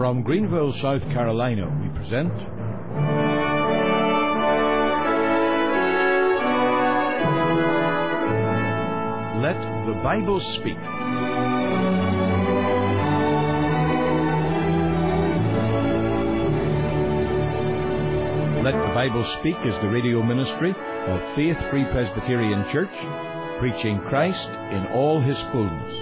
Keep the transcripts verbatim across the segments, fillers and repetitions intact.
From Greenville, South Carolina, we present Let the Bible Speak. Let the Bible Speak is the radio ministry of Faith Free Presbyterian Church, preaching Christ in all His fullness.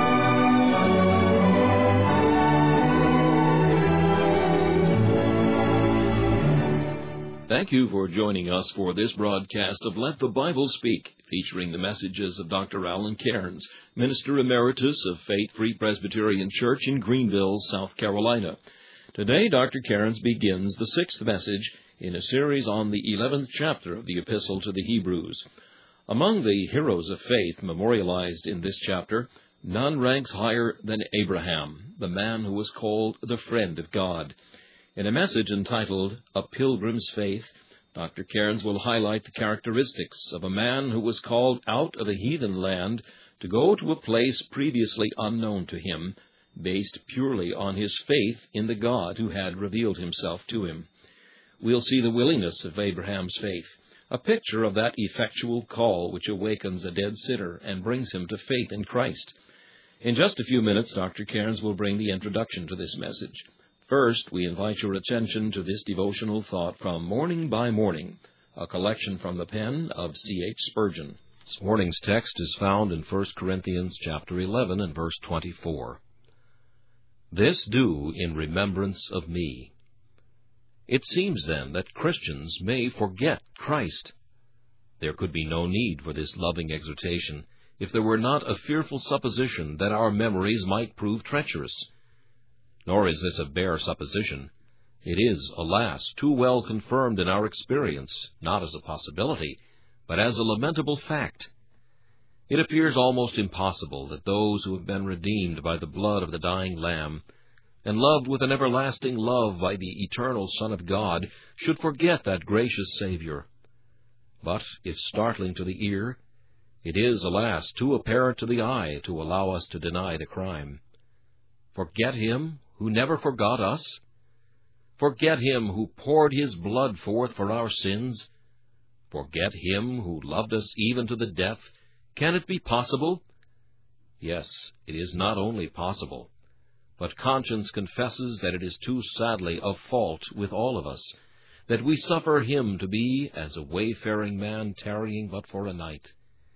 Thank you for joining us for this broadcast of Let the Bible Speak, featuring the messages of Doctor Alan Cairns, Minister Emeritus of Faith Free Presbyterian Church in Greenville, South Carolina. Today, Doctor Cairns begins the sixth message in a series on the eleventh chapter of the Epistle to the Hebrews. Among the heroes of faith memorialized in this chapter, none ranks higher than Abraham, the man who was called the friend of God. In a message entitled A Pilgrim's Faith, Doctor Cairns will highlight the characteristics of a man who was called out of a heathen land to go to a place previously unknown to him, based purely on his faith in the God who had revealed himself to him. We'll see the willingness of Abraham's faith, a picture of that effectual call which awakens a dead sinner and brings him to faith in Christ. In just a few minutes, Doctor Cairns will bring the introduction to this message. First, we invite your attention to this devotional thought from Morning by Morning, a collection from the pen of C H Spurgeon. This morning's text is found in First Corinthians chapter eleven and verse twenty-four. This do in remembrance of me. It seems, then, that Christians may forget Christ. There could be no need for this loving exhortation if there were not a fearful supposition that our memories might prove treacherous. Nor is this a bare supposition. It is, alas, too well confirmed in our experience, not as a possibility, but as a lamentable fact. It appears almost impossible that those who have been redeemed by the blood of the dying Lamb, and loved with an everlasting love by the eternal Son of God, should forget that gracious Savior. But, if startling to the ear, it is, alas, too apparent to the eye to allow us to deny the crime. Forget Him who never forgot us? Forget Him who poured His blood forth for our sins? Forget Him who loved us even to the death? Can it be possible? Yes, it is not only possible, but conscience confesses that it is too sadly a fault with all of us, that we suffer Him to be as a wayfaring man tarrying but for a night.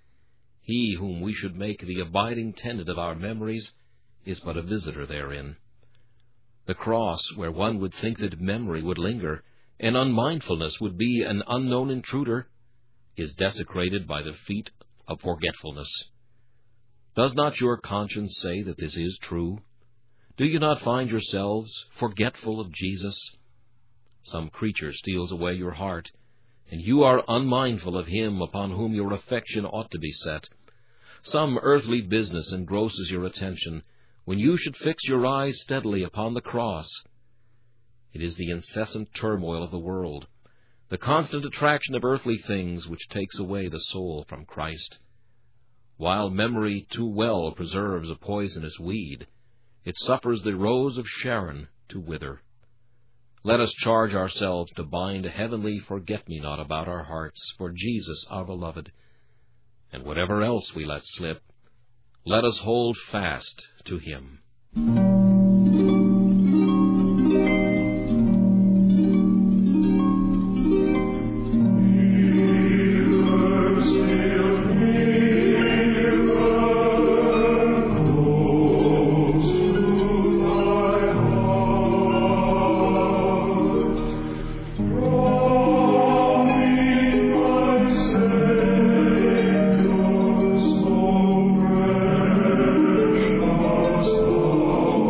He whom we should make the abiding tenant of our memories is but a visitor therein. The cross, where one would think that memory would linger, and unmindfulness would be an unknown intruder, is desecrated by the feet of forgetfulness. Does not your conscience say that this is true? Do you not find yourselves forgetful of Jesus? Some creature steals away your heart, and you are unmindful of Him upon whom your affection ought to be set. Some earthly business engrosses your attention, when you should fix your eyes steadily upon the cross. It is the incessant turmoil of the world, the constant attraction of earthly things, which takes away the soul from Christ. While memory too well preserves a poisonous weed, it suffers the rose of Sharon to wither. Let us charge ourselves to bind a heavenly forget-me-not about our hearts for Jesus our beloved, and whatever else we let slip, let us hold fast to Him. Oh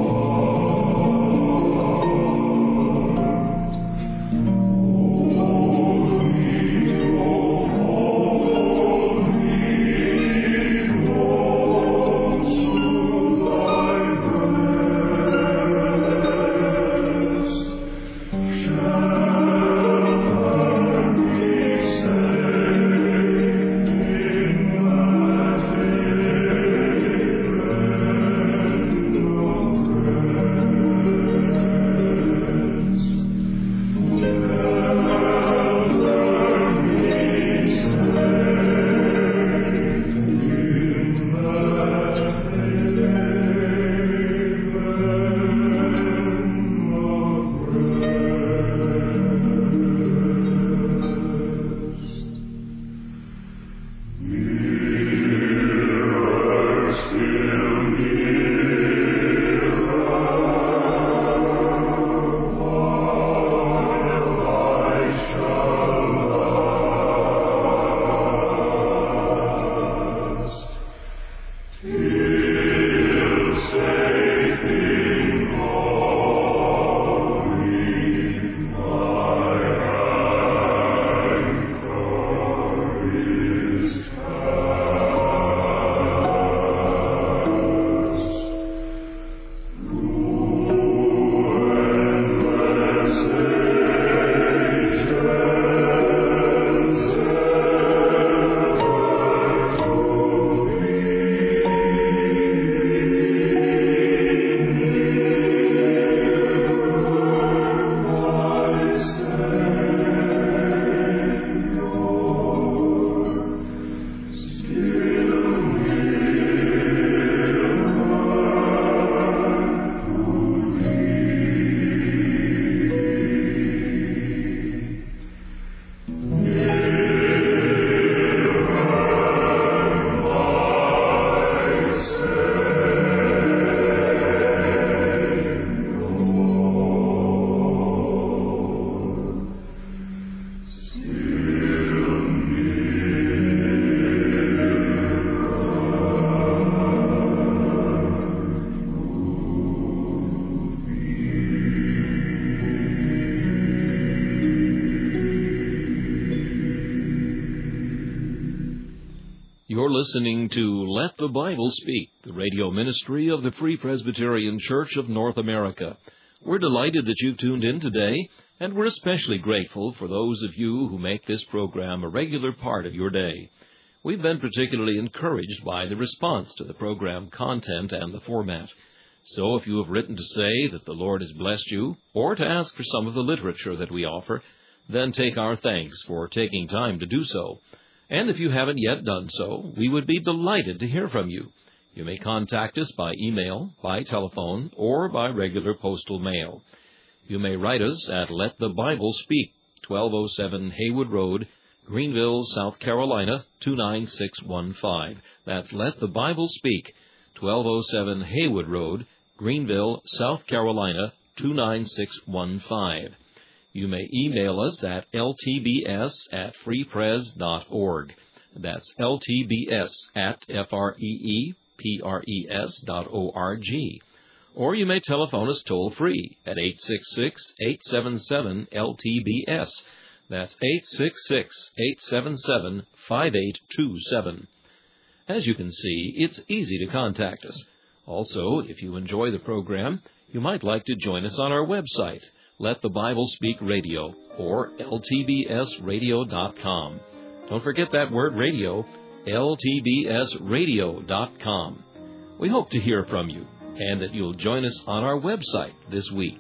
You're listening to Let the Bible Speak, the radio ministry of the Free Presbyterian Church of North America. We're delighted that you've tuned in today, and we're especially grateful for those of you who make this program a regular part of your day. We've been particularly encouraged by the response to the program content and the format. So if you have written to say that the Lord has blessed you, or to ask for some of the literature that we offer, then take our thanks for taking time to do so. And if you haven't yet done so, we would be delighted to hear from you. You may contact us by email, by telephone, or by regular postal mail. You may write us at Let the Bible Speak, twelve oh seven Haywood Road, Greenville, South Carolina, two nine six one five. That's Let the Bible Speak, twelve oh seven Haywood Road, Greenville, South Carolina, two nine six one five. You may email us at L T B S at free pres dot org. That's L T B S at F R E E P R E S dot O R G. Or you may telephone us toll-free at eight six six, eight seven seven, L T B S. That's eight six six, eight seven seven, five eight two seven. As you can see, it's easy to contact us. Also, if you enjoy the program, you might like to join us on our website, Let the Bible Speak Radio, or L T B S radio dot com. Don't forget that word radio, L T B S radio dot com. We hope to hear from you, and that you'll join us on our website this week.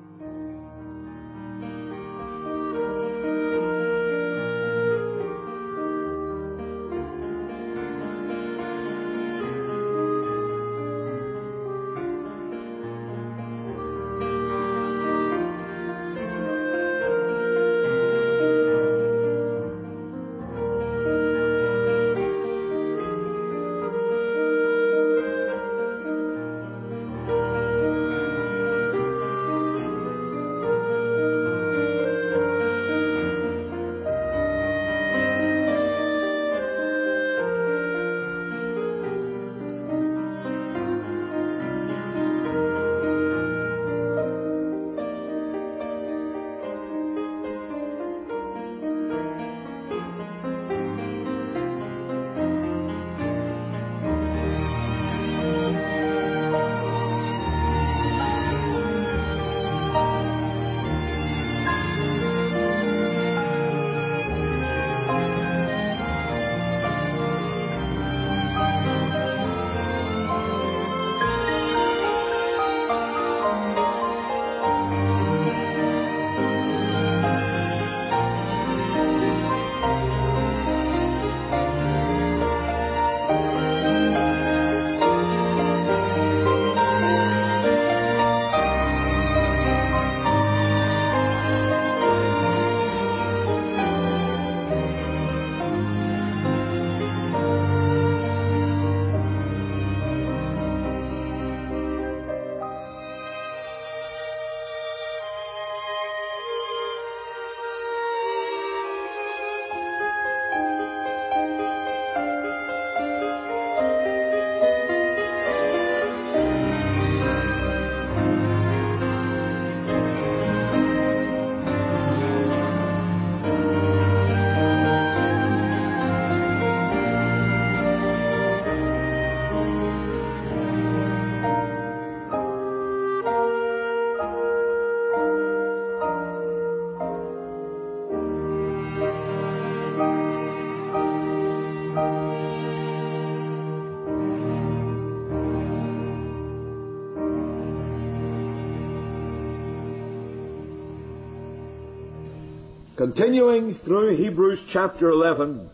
Continuing through Hebrews chapter eleven,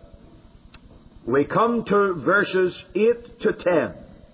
we come to verses eight to ten.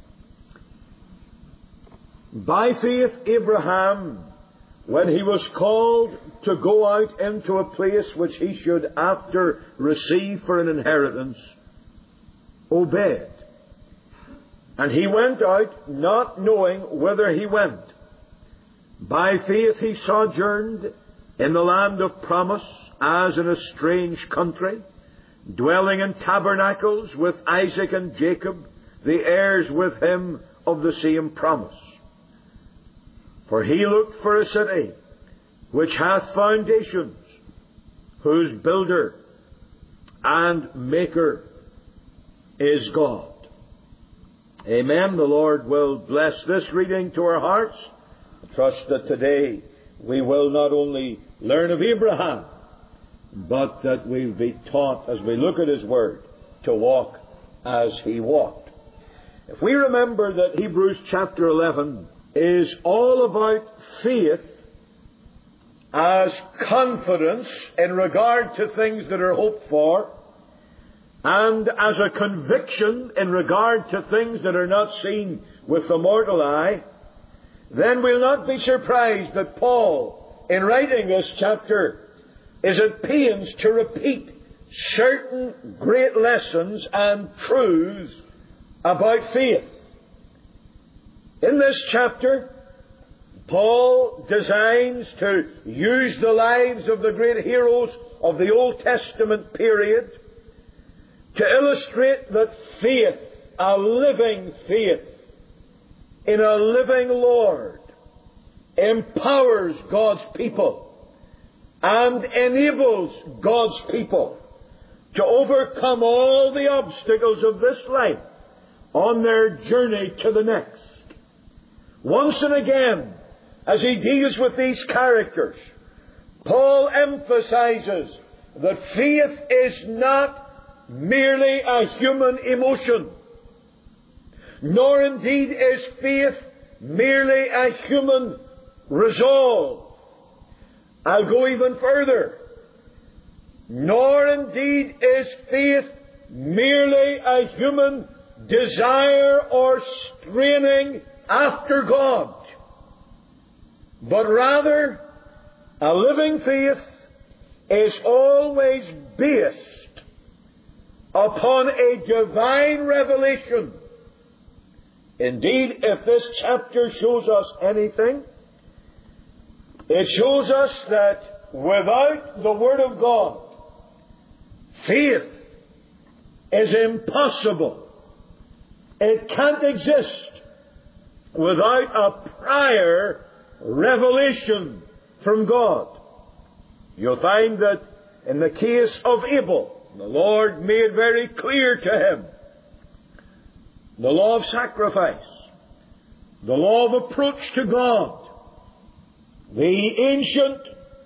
By faith, Abraham, when he was called to go out into a place which he should after receive for an inheritance, obeyed. And he went out, not knowing whither he went. By faith he sojourned in the land of promise, as in a strange country, dwelling in tabernacles with Isaac and Jacob, the heirs with him of the same promise. For he looked for a city which hath foundations, whose builder and maker is God. Amen. The Lord will bless this reading to our hearts. I trust that today we will not only learn of Abraham, but that we'll be taught as we look at his word to walk as he walked. If we remember that Hebrews chapter eleven is all about faith as confidence in regard to things that are hoped for, and as a conviction in regard to things that are not seen with the mortal eye, then we'll not be surprised that Paul, in writing this chapter, is at pains to repeat certain great lessons and truths about faith. In this chapter, Paul designs to use the lives of the great heroes of the Old Testament period to illustrate that faith, a living faith in a living Lord, empowers God's people and enables God's people to overcome all the obstacles of this life on their journey to the next. Once and again, as he deals with these characters, Paul emphasizes that faith is not merely a human emotion, nor indeed is faith merely a human resolve. I'll go even further. Nor indeed is faith merely a human desire or straining after God, but rather a living faith is always based upon a divine revelation. Indeed, if this chapter shows us anything, it shows us that without the Word of God, faith is impossible. It can't exist without a prior revelation from God. You'll find that in the case of Abel, the Lord made very clear to him the law of sacrifice, the law of approach to God, the ancient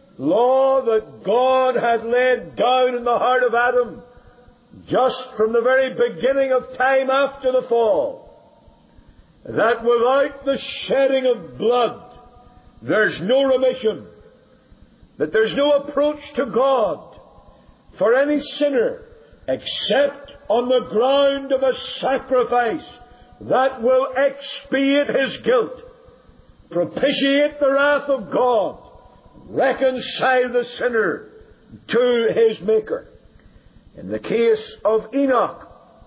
law that God had laid down in the heart of Adam just from the very beginning of time after the fall, that without the shedding of blood there's no remission, that there's no approach to God for any sinner except on the ground of a sacrifice that will expiate his guilt, propitiate the wrath of God, reconcile the sinner to his Maker. In the case of Enoch,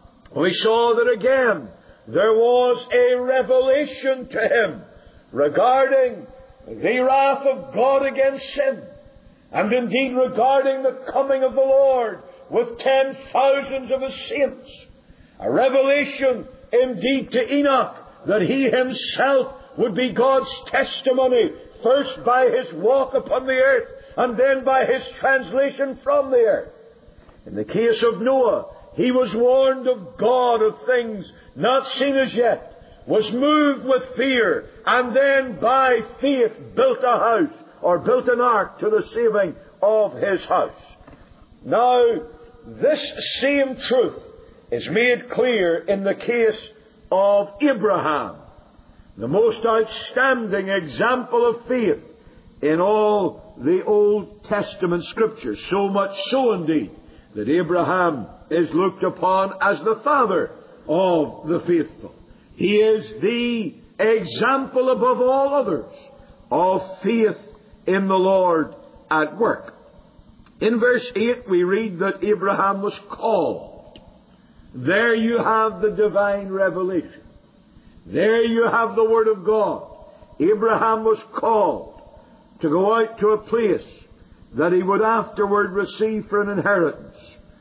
we saw that again there was a revelation to him regarding the wrath of God against sin, and indeed regarding the coming of the Lord with ten thousands of his saints. A revelation indeed to Enoch that he himself would be God's testimony, first by his walk upon the earth, and then by his translation from the earth. In the case of Noah, he was warned of God of things not seen as yet, was moved with fear, and then by faith built a house, or built an ark to the saving of his house. Now, this same truth is made clear in the case of Abraham, the most outstanding example of faith in all the Old Testament Scriptures. So much so indeed that Abraham is looked upon as the father of the faithful. He is the example above all others of faith in the Lord at work. In verse eight we read that Abraham was called. There you have the divine revelation. There you have the Word of God. Abraham was called to go out to a place that he would afterward receive for an inheritance.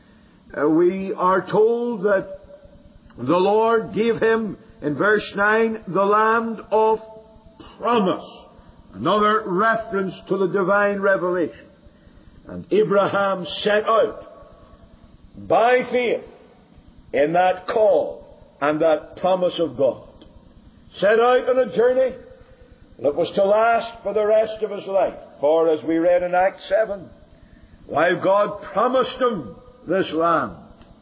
Uh, we are told that the Lord gave him, in verse nine, the land of promise. Another reference to the divine revelation. And Abraham set out by faith in that call and that promise of God. Set out on a journey that was to last for the rest of his life. For as we read in Acts seven, while God promised him this land,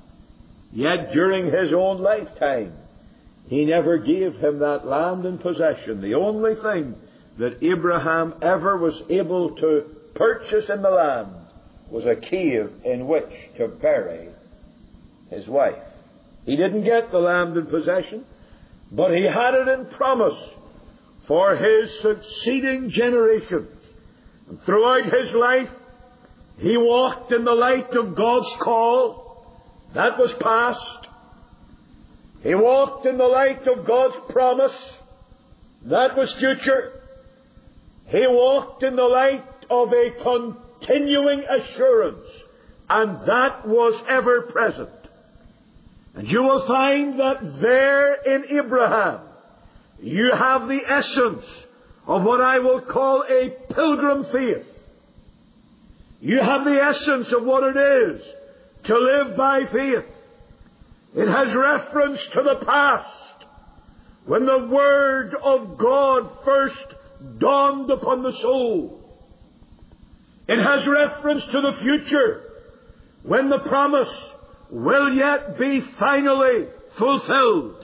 yet during his own lifetime, he never gave him that land in possession. The only thing that Abraham ever was able to purchase in the land was a cave in which to bury his wife. He didn't get the land in possession, but he had it in promise for his succeeding generations. And throughout his life, he walked in the light of God's call. That was past. He walked in the light of God's promise. That was future. He walked in the light of a continuing assurance, and that was ever present. And you will find that there in Abraham, you have the essence of what I will call a pilgrim faith. You have the essence of what it is to live by faith. It has reference to the past, when the Word of God first dawned upon the soul. It has reference to the future, when the promise will yet be finally fulfilled.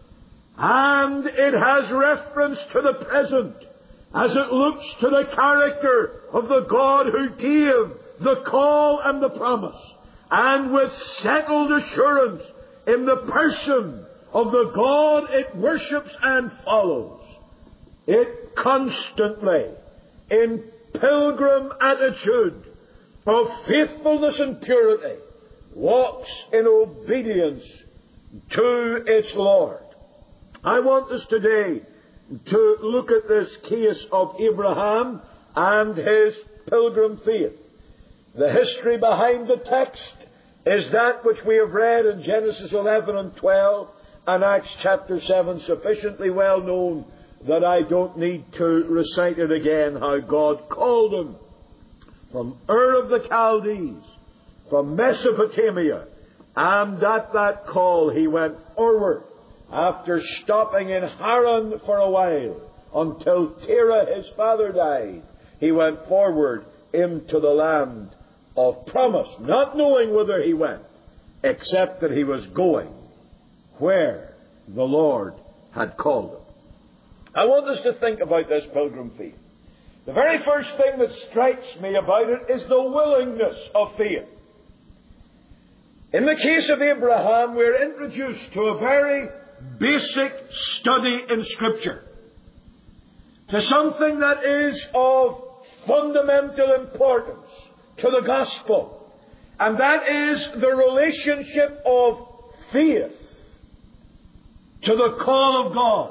And it has reference to the present, as it looks to the character of the God who gave the call and the promise, and with settled assurance in the person of the God it worships and follows. It constantly, in pilgrim attitude of faithfulness and purity, walks in obedience to its Lord. I want us today to look at this case of Abraham and his pilgrim faith. The history behind the text is that which we have read in Genesis eleven and twelve and Acts chapter seven, sufficiently well known that I don't need to recite it again, how God called him from Ur of the Chaldees, from Mesopotamia, and at that call he went forward after stopping in Haran for a while until Terah his father died. He went forward into the land of promise, not knowing whither he went, except that he was going where the Lord had called him. I want us to think about this pilgrim faith. The very first thing that strikes me about it is the willingness of faith. In the case of Abraham, we're introduced to a very basic study in Scripture, to something that is of fundamental importance to the gospel, and that is the relationship of faith to the call of God.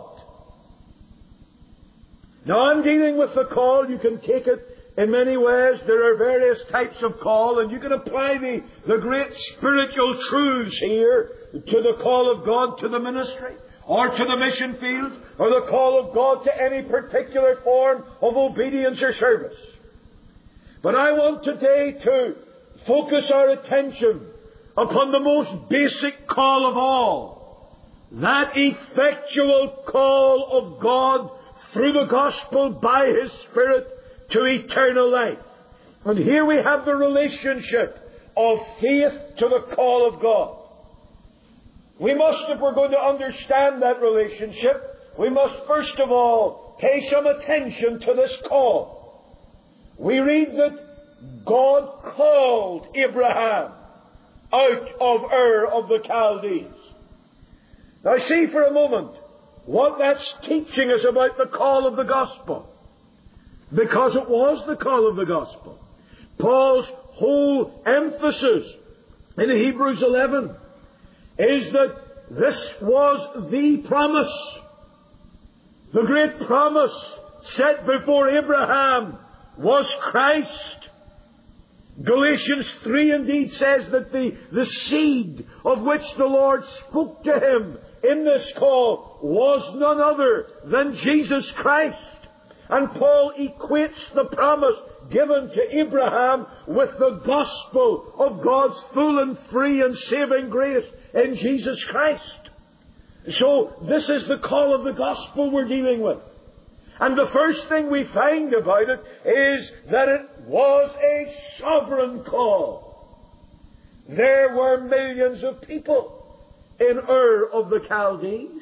Now, I'm dealing with the call. You can take it in many ways. There are various types of call, and you can apply the, the great spiritual truths here to the call of God to the ministry, or to the mission field, or the call of God to any particular form of obedience or service. But I want today to focus our attention upon the most basic call of all, that effectual call of God through the gospel by His Spirit to eternal life. And here we have the relationship of faith to the call of God. We must, if we're going to understand that relationship, we must first of all pay some attention to this call. We read that God called Abraham out of Ur of the Chaldees. Now see for a moment what that's teaching us about the call of the gospel. Because it was the call of the gospel. Paul's whole emphasis in Hebrews eleven is that this was the promise. The great promise set before Abraham was Christ. Galatians three indeed says that the, the seed of which the Lord spoke to him in this call was none other than Jesus Christ. And Paul equates the promise given to Abraham with the gospel of God's full and free and saving grace in Jesus Christ. So this is the call of the gospel we're dealing with. And the first thing we find about it is that it was a sovereign call. There were millions of people in Ur of the Chaldees.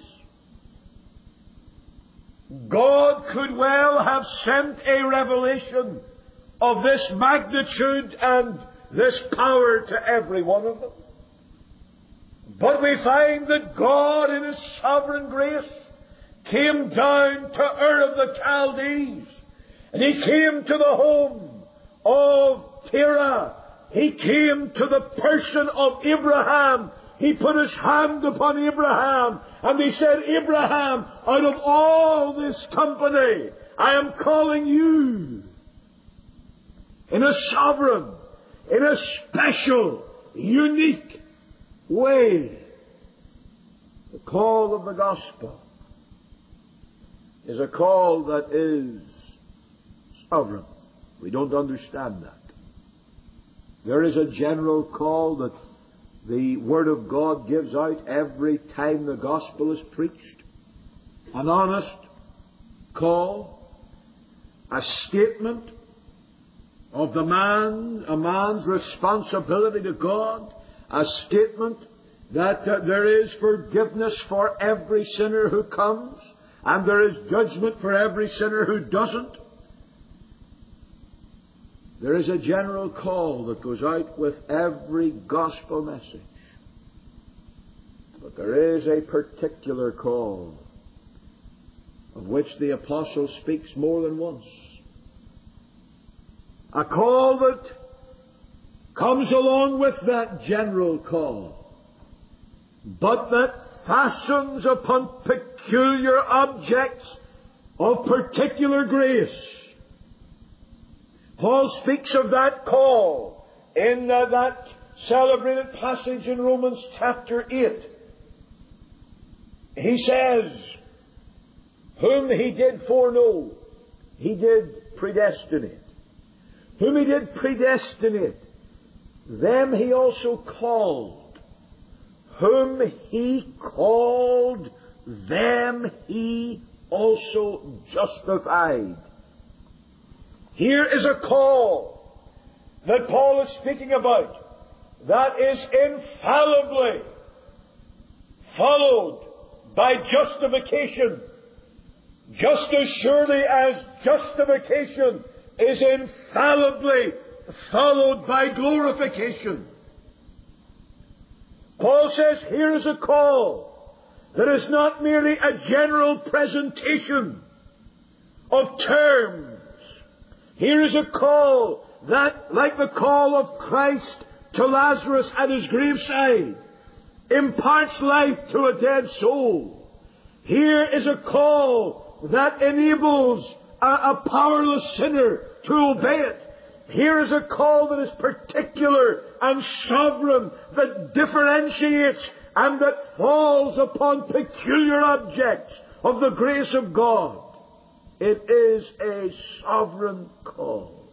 God could well have sent a revelation of this magnitude and this power to every one of them. But we find that God in His sovereign grace came down to Ur of the Chaldees, and He came to the home of Terah. He came to the person of Abraham. He put His hand upon Abraham, and He said, Abraham, out of all this company, I am calling you in a sovereign, in a special, unique way. The call of the gospel is a call that is sovereign. We don't understand that. There is a general call that the Word of God gives out every time the gospel is preached. An honest call, a statement of the man, a man's responsibility to God, a statement that uh, there is forgiveness for every sinner who comes, and there is judgment for every sinner who doesn't. There is a general call that goes out with every gospel message. But there is a particular call of which the apostle speaks more than once. A call that comes along with that general call, but that fastens upon peculiar objects of particular grace. Paul speaks of that call in uh, that celebrated passage in Romans chapter eight. He says, whom He did foreknow, He did predestinate. Whom He did predestinate, them He also called. Whom He called, them He also justified. Here is a call that Paul is speaking about that is infallibly followed by justification, just as surely as justification is infallibly followed by glorification. Paul says here is a call that is not merely a general presentation of terms. Here is a call that, like the call of Christ to Lazarus at his graveside, imparts life to a dead soul. Here is a call that enables a, a powerless sinner to obey it. Here is a call that is particular and sovereign, that differentiates and that falls upon peculiar objects of the grace of God. It is a sovereign call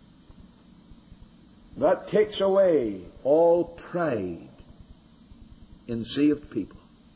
that takes away all pride in saved people.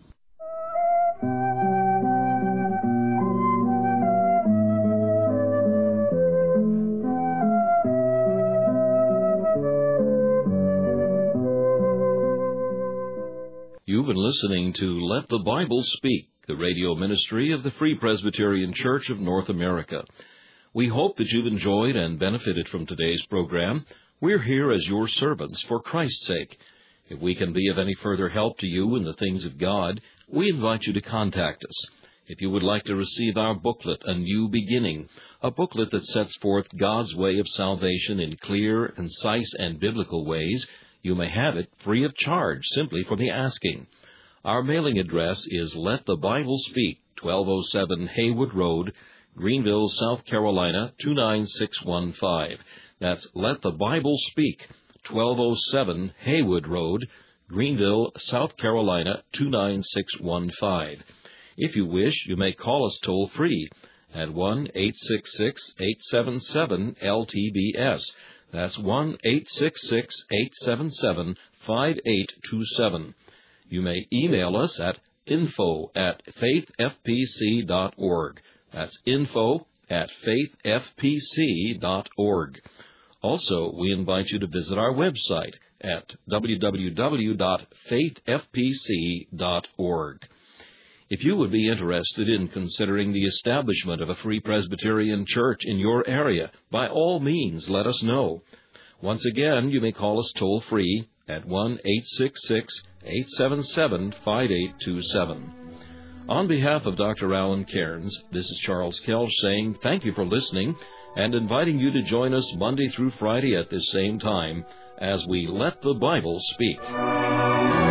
You've been listening to Let the Bible Speak, the radio ministry of the Free Presbyterian Church of North America. We hope that you've enjoyed and benefited from today's program. We're here as your servants for Christ's sake. If we can be of any further help to you in the things of God, we invite you to contact us. If you would like to receive our booklet, A New Beginning, a booklet that sets forth God's way of salvation in clear, concise, and biblical ways, you may have it free of charge, simply for the asking. Our mailing address is Let the Bible Speak, twelve oh seven Haywood Road, Greenville, South Carolina, two nine six one five. That's Let the Bible Speak, twelve oh seven Haywood Road, Greenville, South Carolina, two nine six one five. If you wish, you may call us toll-free at one eight six six, eight seven seven, L T B S. That's one eight six six, eight seven seven, five eight two seven. You may email us at info at faith f p c dot org. That's info at faith f p c dot org. Also, we invite you to visit our website at w w w dot faith f p c dot org. If you would be interested in considering the establishment of a Free Presbyterian Church in your area, by all means let us know. Once again, you may call us toll-free at one eight six six, eight seven seven, five eight two seven. On behalf of Doctor Alan Cairns, this is Charles Kelch saying thank you for listening and inviting you to join us Monday through Friday at this same time as we let the Bible speak.